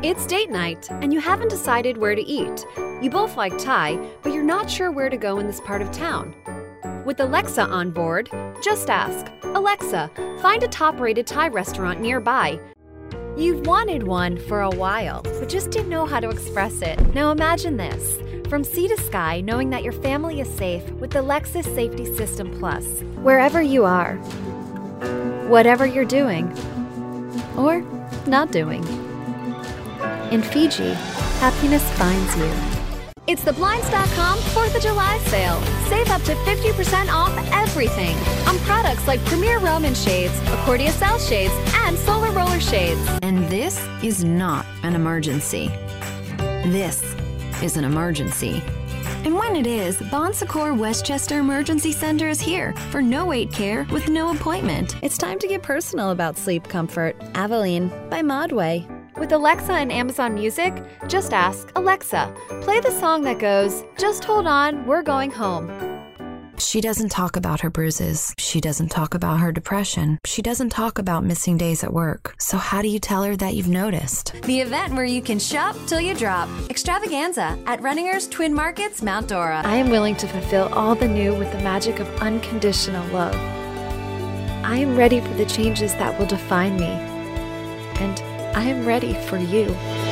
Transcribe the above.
It's date night, and you haven't decided where to eat. You both like Thai, but you're not sure where to go in this part of town. With Alexa on board, just ask, "Alexa, find a top-rated Thai restaurant nearby." You've wanted one for a while, but just didn't know how to express it. Now imagine this. From sea to sky, knowing that your family is safe with the Lexus Safety System Plus. Wherever you are, whatever you're doing, or not doing. In Fiji, happiness finds you. It's the Blinds.com 4th of July sale. Save up to 50% off everything on products like Premier Roman Shades, Accordia Cell Shades, and Solar Roller Shades. And this is not an emergency. This is an emergency. And when it is, Bon Secours Westchester Emergency Center is here for no-wait care with no appointment. It's time to get personal about sleep comfort. Aveline by Modway. With Alexa and Amazon Music, just ask, "Alexa, play the song that goes, 'Just hold on, we're going home.'" She doesn't talk about her bruises. She doesn't talk about her depression. She doesn't talk about missing days at work. So how do you tell her that you've noticed? The event where you can shop till you drop. Extravaganza at Renninger's Twin Markets, Mount Dora. I am willing to fulfill all the new with the magic of unconditional love. I am ready for the changes that will define me. And I am ready for you.